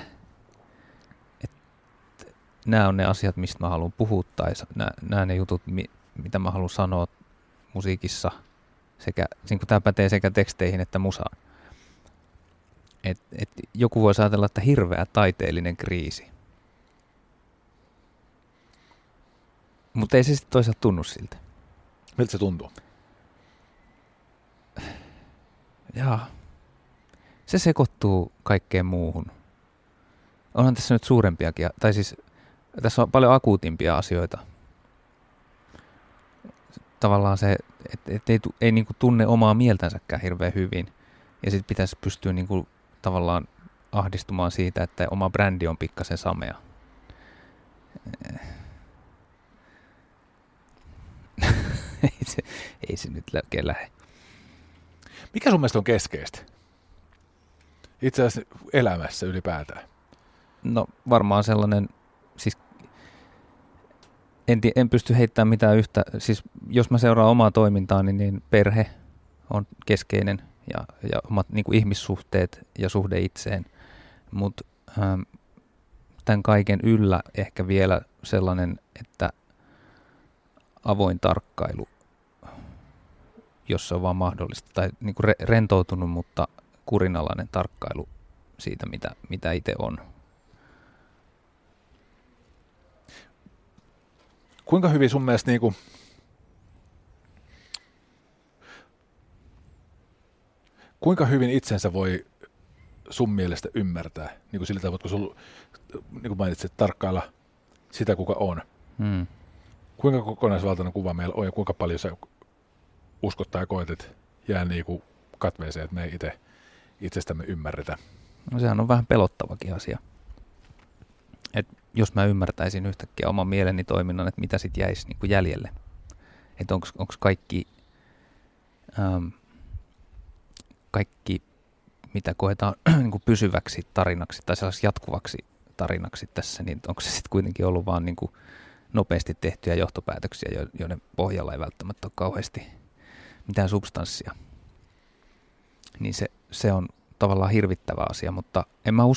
nämä on ne asiat, mistä mä haluan puhua, tai nämä ne jutut, mitä mä haluan sanoa musiikissa, niin tämä pätee sekä teksteihin että musaan. Et joku voisi ajatella, että hirveä taiteellinen kriisi. Mutta ei se sitten toisaalta tunnu siltä. Miltä se tuntuu? Jaa. Se sekoittuu kaikkeen muuhun. Onhan tässä nyt suurempiakin, tai siis tässä on paljon akuutimpia asioita. Tavallaan se, että ei niinku tunne omaa mieltänsäkään hirveän hyvin. Ja sitten pitäisi pystyä niinku tavallaan ahdistumaan siitä, että oma brändi on pikkasen samea. ei se nyt oikein lähde. Mikä sun mielestä on keskeistä? Itse asiassa elämässä ylipäätään. No varmaan sellainen, siis en pysty heittämään mitään yhtä, siis jos mä seuraan omaa toimintaani, niin perhe on keskeinen ja omat niin kuin ihmissuhteet ja suhde itseen, mutta tämän kaiken yllä ehkä vielä sellainen, että avoin tarkkailu, jos se on vaan mahdollista, tai niin kuin rentoutunut, mutta kurinalainen tarkkailu siitä, mitä itse on. Kuinka hyvin sun mielestä kuinka hyvin itsensä voi sun mielestä ymmärtää, niin kuin sillä tavalla, kun sulla, niin kuin mainitsit, tarkkailla sitä, kuka on. Kuinka kokonaisvaltainen kuva meillä on ja kuinka paljon sä uskot tai koet, että jää niin kuin katveeseen, että me ei itsestämme ymmärretä? No sehän on vähän pelottavakin asia. Et jos mä ymmärtäisin yhtäkkiä oman mieleni toiminnan, että mitä sitten jäisi niin kuin jäljelle. Että onko kaikki, mitä koetaan niin kuin pysyväksi tarinaksi tai sellaiseksi jatkuvaksi tarinaksi tässä, niin onko se sitten kuitenkin ollut vaan niin kuin nopeasti tehtyjä johtopäätöksiä, joiden pohjalla ei välttämättä ole kauheasti mitään substanssia. Niin se on tavallaan hirvittävä asia, mutta en mä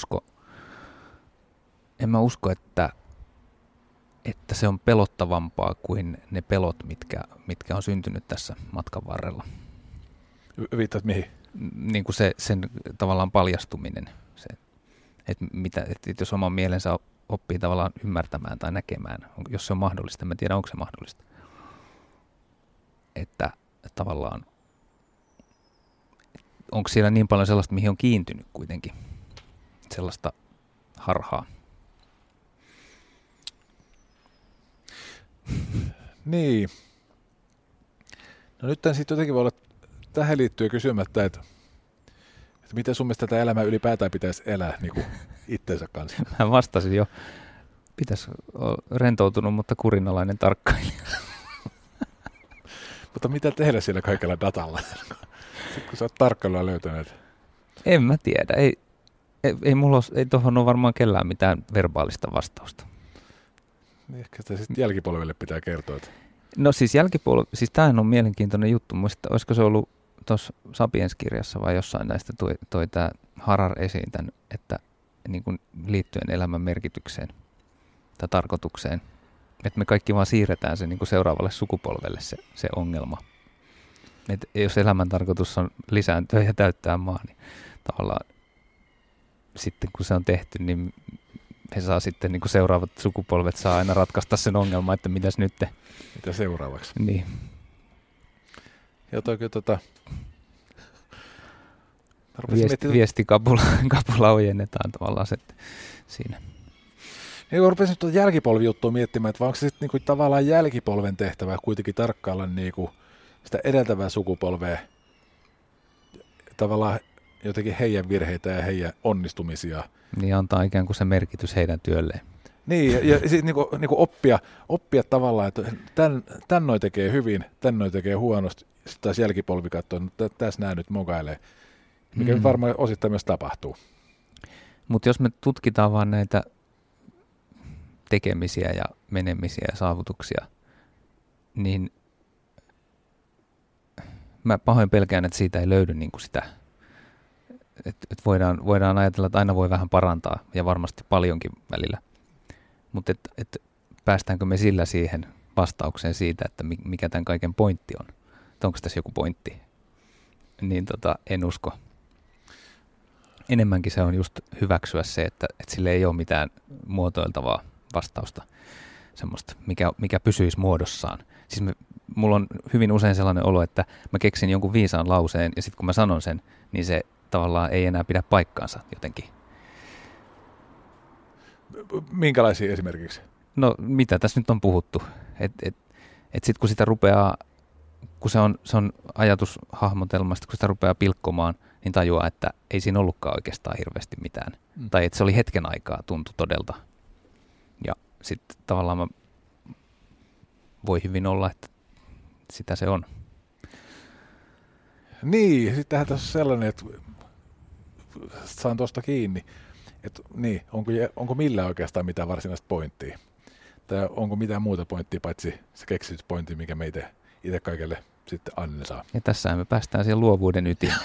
usko, että se on pelottavampaa kuin ne pelot, mitkä on syntynyt tässä matkan varrella. Viittaat mihin? Niin kuin sen tavallaan paljastuminen. Että jos oman mielensä oppii tavallaan ymmärtämään tai näkemään, jos se on mahdollista, en tiedä onko se mahdollista. Että tavallaan onko siellä niin paljon sellaista, mihin on kiintynyt kuitenkin, sellaista harhaa. Niin. No nyt sitten jotenkin voi olla tähän liittyen kysymättä, että miten sun mielestä tätä elämää ylipäätään pitäisi elää niin kuin itsensä kanssa? Mä vastasin jo. Pitäisi olla rentoutunut, mutta kurinalainen tarkkailija. Mutta mitä tehdä siellä kaikella datalla, sitten kun sä oot tarkkailua löytänyt? En mä tiedä. Ei tuohon ole varmaan kellään mitään verbaalista vastausta. Niin ehkä sitä sitten jälkipolvelle pitää kertoa. Että... No siis siis tämähän on mielenkiintoinen juttu. Muista, olisiko se ollut tuossa Sapiens-kirjassa vai jossain näistä toi tämä Harar esiin tämän, että niin kuin liittyen elämän merkitykseen tai tarkoitukseen. Että me kaikki vaan siirretään se niin kuin seuraavalle sukupolvelle se ongelma. Että jos elämän tarkoitus on lisääntyä ja täyttää maa, niin tavallaan sitten kun se on tehty, niin he saa sitten, niin kuin seuraavat sukupolvet saa aina ratkaista sen ongelman, että mitäs nyt te. Mitä seuraavaksi? Niin. Ja toki Viestikapula ojennetaan tavallaan se siinä. Niin rupesin nyt jälkipolvijuttua miettimään, että onko se sitten niinku tavallaan jälkipolven tehtävä kuitenkin tarkkailla niinku sitä edeltävää sukupolvea, tavallaan jotenkin heidän virheitä ja heidän onnistumisia. Niin antaa ikään kuin se merkitys heidän työlleen. Niin, ja sitten niinku oppia tavallaan, että tän noi tekee hyvin, tän noi tekee huonosti, sitten taas jälkipolvi katsoo, että tässä nämä nyt mogailee, mikä varmaan osittain myös tapahtuu. Mutta jos me tutkitaan vaan näitä tekemisiä ja menemisiä ja saavutuksia, niin mä pahoin pelkään, että siitä ei löydy niin kuin sitä, että voidaan ajatella, että aina voi vähän parantaa ja varmasti paljonkin välillä, mutta päästäänkö me sillä siihen vastaukseen siitä, että mikä tämän kaiken pointti on, että onko tässä joku pointti, niin en usko. Enemmänkin se on just hyväksyä se, että sille ei ole mitään muotoiltavaa vastausta, semmoista, mikä pysyisi muodossaan. Siis mulla on hyvin usein sellainen olo, että mä keksin jonkun viisaan lauseen ja sitten kun mä sanon sen, niin se tavallaan ei enää pidä paikkaansa jotenkin. Minkälaisia esimerkiksi? No mitä tässä nyt on puhuttu? Et sitten kun sitä rupeaa, kun se on ajatushahmotelmasta, kun sitä rupeaa pilkkomaan, niin tajuaa, että ei siinä ollutkaan oikeastaan hirveästi mitään. Tai että se oli hetken aikaa, tuntui todelta. Ja sitten tavallaan voi hyvin olla, että sitä se on. Niin, sittenhän tässä on sellainen, että saan tuosta kiinni, että niin, onko millään oikeastaan mitään varsinaista pointtia? Tai onko mitään muuta pointtia, paitsi se keksityt pointti, mikä me itse kaikille sitten annetaan. Ja tässä me päästään siihen luovuuden ytimeen.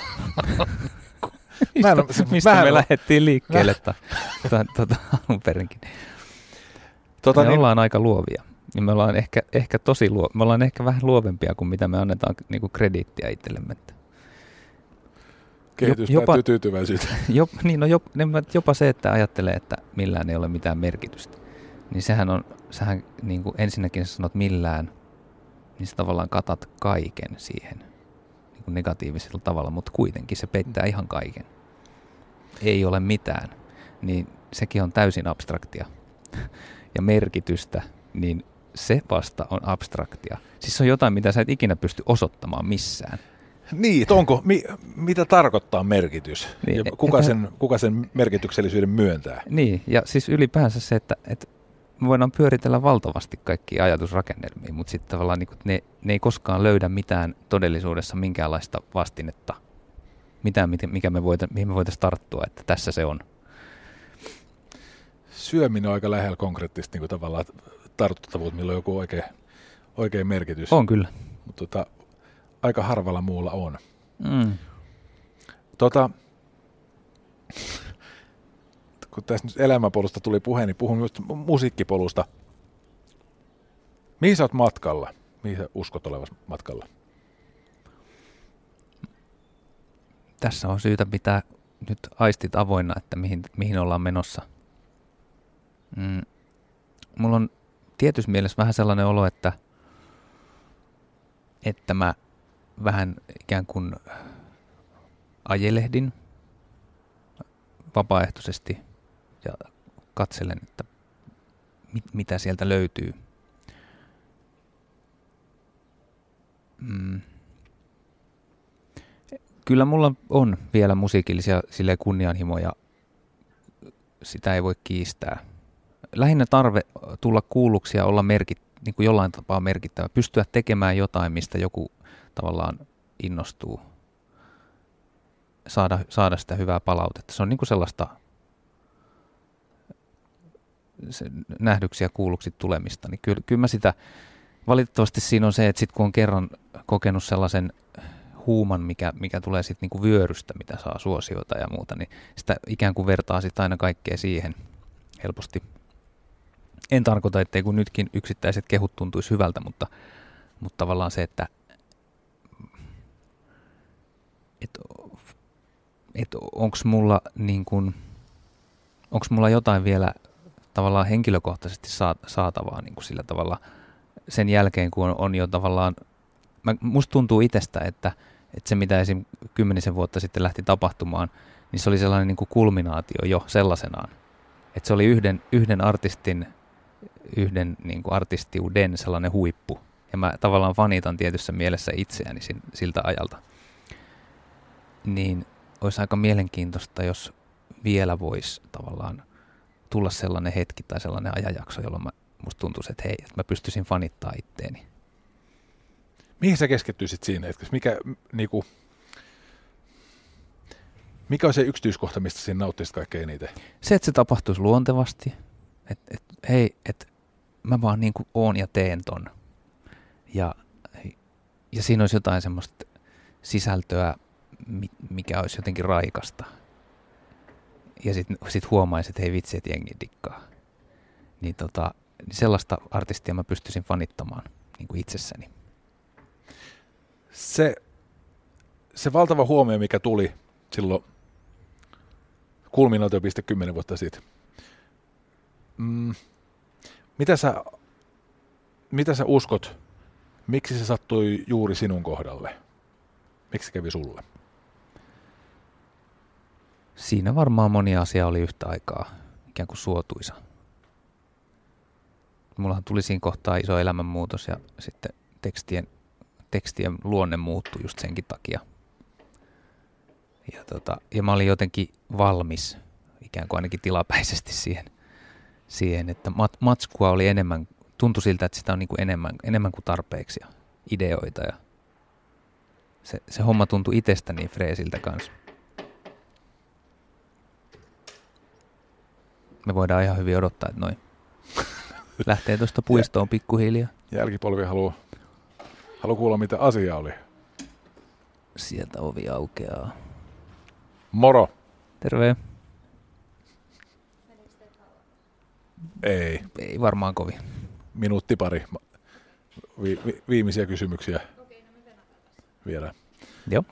Mistä me lähdettiin liikkeelle alun perinkin. Me ollaan aika luovia. Ja me ollaan ehkä tosi me ollaan ehkä vähän luovempia kuin mitä me annetaan niinku krediittiä itsellemme. Kehitys päättyy tyytyväisyyteen. Jopa se, että ajattelee, että millään ei ole mitään merkitystä. Niin sehän niin kuin ensinnäkin sanot millään, niin sä tavallaan katat kaiken siihen niin kuin negatiivisella tavalla, mutta kuitenkin se peittää ihan kaiken. Ei ole mitään, niin sekin on täysin abstraktia. Ja merkitystä, niin se vasta on abstraktia. Siis se on jotain, mitä sä et ikinä pysty osoittamaan missään. Niin, mitä tarkoittaa merkitys? Niin, ja kuka sen merkityksellisyyden myöntää? Niin, ja siis ylipäänsä se, että me voidaan pyöritellä valtavasti kaikkia ajatusrakennelmia, mutta sitten tavallaan ne ei koskaan löydä mitään todellisuudessa minkäänlaista vastinetta, mitään, mihin me voitaisiin tarttua, että tässä se on. Syöminen on aika lähellä konkreettisesti niin tavallaan tartuttavuutta, millä on joku oikea merkitys. On kyllä. Mutta aika harvalla muulla on. Kun tässä nyt elämänpolusta tuli puhe, niin puhun just musiikkipolusta. Mihin sä oot matkalla? Mihin sä uskot olevasi matkalla? Tässä on syytä pitää nyt aistit avoinna, että mihin ollaan menossa. Mulla on tietyssä mielessä vähän sellainen olo, että mä vähän ikään kuin ajelehdin vapaaehtoisesti ja katselen, että mitä sieltä löytyy. Kyllä mulla on vielä musiikillisia silleen kunnianhimoja, sitä ei voi kiistää. Lähinnä tarve tulla kuulluksi ja olla niin kuin jollain tapaa merkittävä, pystyä tekemään jotain, mistä joku tavallaan innostuu, saada sitä hyvää palautetta. Se on niin kuin sellaista nähdyksi ja kuulluksi tulemista. Niin kyllä mä sitä, valitettavasti siinä on se, että sit kun on kerran kokenut sellaisen huuman, mikä tulee sitten niinku vyörystä, mitä saa suosiota ja muuta, niin sitä ikään kuin vertaa sitten aina kaikkea siihen helposti. En tarkoita, ettei kun nytkin yksittäiset kehut tuntuisi hyvältä, mutta tavallaan se, että onko mulla jotain vielä tavallaan henkilökohtaisesti saatavaa niin kuin sillä tavalla sen jälkeen, kun on jo tavallaan, musta tuntuu itsestä, että se mitä esim. 10 vuotta sitten lähti tapahtumaan, niin se oli sellainen niin kuin kulminaatio jo sellaisenaan. Että se oli yhden artistin, niin kuin artistiuden sellainen huippu. Ja mä tavallaan fanitan tietyssä mielessä itseäni siltä ajalta. Niin olisi aika mielenkiintoista, jos vielä voisi tavallaan tulla sellainen hetki tai sellainen ajanjakso, jolloin musta tuntuisi, että hei, että mä pystyisin fanittaa itteeni. Mihin sä keskittyisit siinä hetkessä? Mikä on se yksityiskohta, mistä siinä nauttisit kaikkein eniten? Se, että se tapahtuisi luontevasti. hei, että mä vaan niin kuin oon ja teen ton. Ja siinä olisi jotain semmoista sisältöä, mikä olisi jotenkin raikasta. Ja sit huomaisin, että hei vitsi, että jengi dikkaa. Niin sellaista artistia mä pystyisin fanittamaan niin kuin itsessäni. Se valtava huomio, mikä tuli silloin kulminaatio.10 10 vuotta sitten. Mitä sä uskot, miksi se sattui juuri sinun kohdalle? Miksi se kävi sulle? Siinä varmaan moni asia oli yhtä aikaa ikään kuin suotuisa. Mullahan tuli siinä kohtaa iso elämänmuutos ja sitten tekstien luonne muuttui just senkin takia. Ja mä olin jotenkin valmis ikään kuin ainakin tilapäisesti siihen että matskua oli enemmän, tuntui siltä, että sitä on niin kuin enemmän kuin tarpeeksi ja ideoita. Ja se homma tuntui itsestä niin freesiltä kanssa. Me voidaan ihan hyvin odottaa, että noin lähtee tuosta puistoon pikkuhiljaa. Jälkipolvi haluaa kuulla, mitä asia oli. Sieltä ovi aukeaa. Moro! Terve! Ei varmaan kovin. Minuutti pari. Viimeisiä kysymyksiä. Vielä. Joo.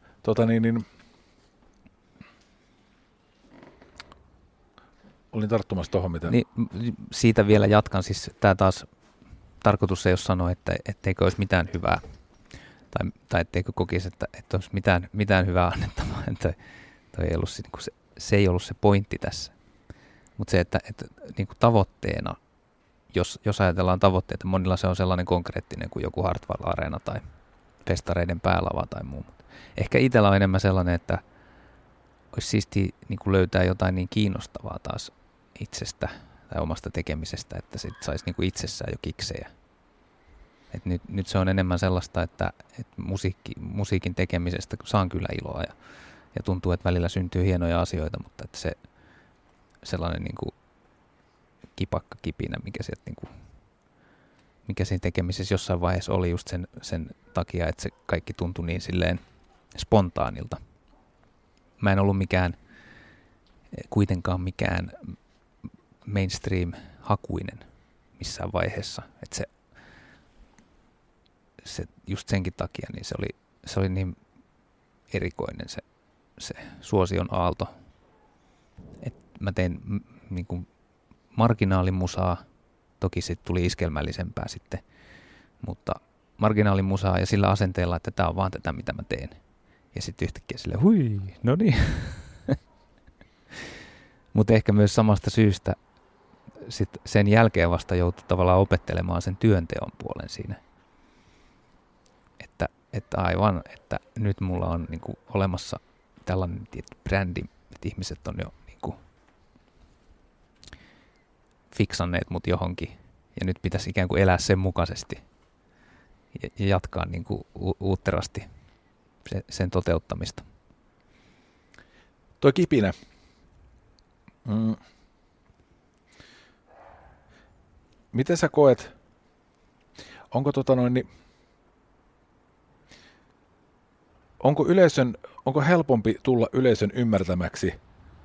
Olin tarttumassa tuohon, mitä... Niin, siitä vielä jatkan. Siis tämä taas tarkoitus ei ole sanoa, etteikö olisi mitään hyvää. Tai etteikö kokisi, että olisi mitään hyvää annettavaa. Se ei ollut se pointti tässä. Mutta se, että niin kuin tavoitteena, jos ajatellaan tavoitteita, monilla se on sellainen konkreettinen kuin joku Hartwall Areena tai festareiden päälava tai muu. Ehkä itsellä on enemmän sellainen, että olisi siistiä niin kuin löytää jotain niin kiinnostavaa taas itsestä tai omasta tekemisestä, että se saisi niin kuin itsessään jo kiksejä. Et nyt se on enemmän sellaista, että musiikin tekemisestä saan kyllä iloa ja tuntuu, että välillä syntyy hienoja asioita, mutta että se sellainen niin kuin kipakka kipinä, mikä siinä tekemisessä jossain vaiheessa oli just sen takia, että se kaikki tuntui niin silleen spontaanilta. Mä en ollut kuitenkaan mikään mainstream-hakuinen missään vaiheessa. Että se just senkin takia niin se oli niin erikoinen se suosion aalto. Et mä tein niin kuin marginaalimusaa, toki sitten tuli iskelmällisempää sitten, mutta marginaalimusaa ja sillä asenteella, että tämä on vaan tätä, mitä mä teen. Ja sitten yhtäkkiä sille, hui, no niin. Mutta ehkä myös samasta syystä sit sen jälkeen vasta joutui tavallaan opettelemaan sen työnteon puolen siinä. Että aivan, että nyt mulla on niinku olemassa tällainen brändi, että ihmiset on jo niinku fiksanneet mut johonkin. Ja nyt pitäisi ikään kuin elää sen mukaisesti ja jatkaa niinku uutterasti sen toteuttamista. Toi kipinä. Miten sä koet, onko helpompi tulla yleisön ymmärtämäksi,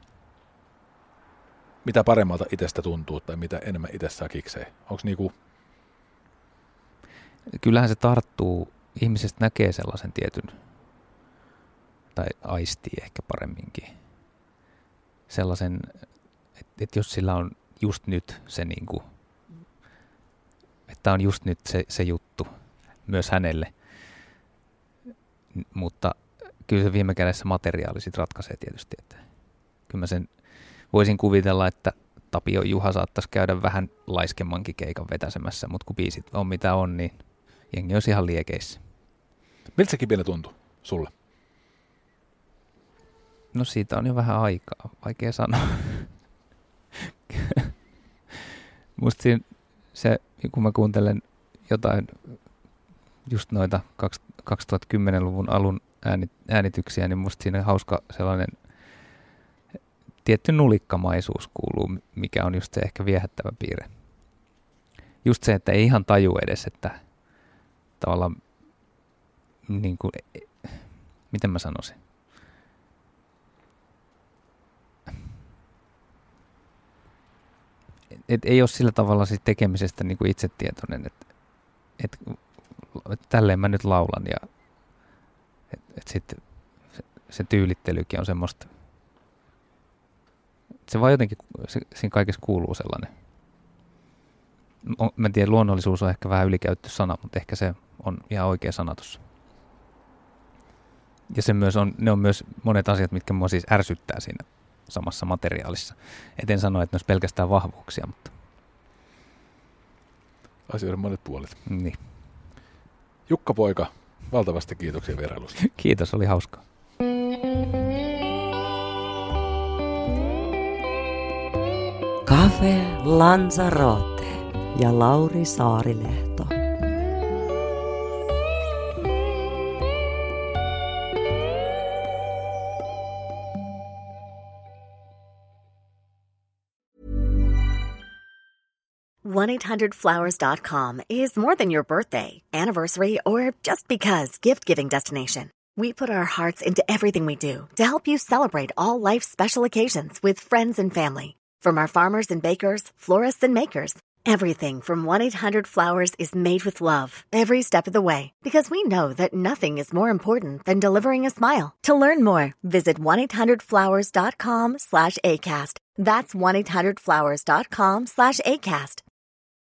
mitä paremmalta itsestä tuntuu tai mitä enemmän itse saa kikseen? Onko niinku... Kyllähän se tarttuu. Ihmisestä näkee sellaisen tietyn, tai aistii ehkä paremminkin. Sellaisen, että jos sillä on just nyt se niinku, että on just nyt se juttu myös hänelle. Mutta kyllä se viime kädessä materiaali sit ratkaisee tietysti. Että kyllä mä sen voisin kuvitella, että Tapio Juha saattaisi käydä vähän laiskemmankin keikan vetäsemässä, mutta kun biisit on mitä on, niin jengi olisi ihan liekeissä. Miltä se kipinä tuntui sulle? No siitä on jo vähän aikaa, vaikea sanoa. Musta se, kun mä kuuntelen jotain just noita 2010-luvun alun äänityksiä, niin musta siinä hauska sellainen tietty nulikkamaisuus kuuluu, mikä on just se ehkä viehättävä piirre just se, että ei ihan taju edes, että tavallaan, niin kuin, miten mä sanoisin, et ei ole sillä tavalla siitä tekemisestä niin kuin itsetietoinen, että tälleen mä nyt laulan ja että sitten se tyylittelykin on semmoista, se vaan jotenkin, siinä kaikessa kuuluu sellainen. Mä en tiedä, luonnollisuus on ehkä vähän ylikäytetty sana, mutta ehkä se on ihan oikea sana tossa. Ja se myös ne on myös monet asiat, mitkä mua siis ärsyttää siinä samassa materiaalissa. Et en sano, että ne olisi pelkästään vahvuuksia, mutta... Asioiden monet puolet. Niin. Jukka Poika, valtavasti kiitoksia vierailusta. Kiitos, oli hauskaa. Cafe Lanzarote ja Lauri Saarilehto. $1-800-Flowers.com is more than your birthday, anniversary, or just because gift-giving destination. We put our hearts into everything we do to help you celebrate all life's special occasions with friends and family. From our farmers and bakers, florists and makers, everything from 1-800-Flowers is made with love every step of the way, because we know that nothing is more important than delivering a smile. To learn more, visit 1-800-Flowers.com/ACAST. That's 1-800-Flowers.com/ACAST.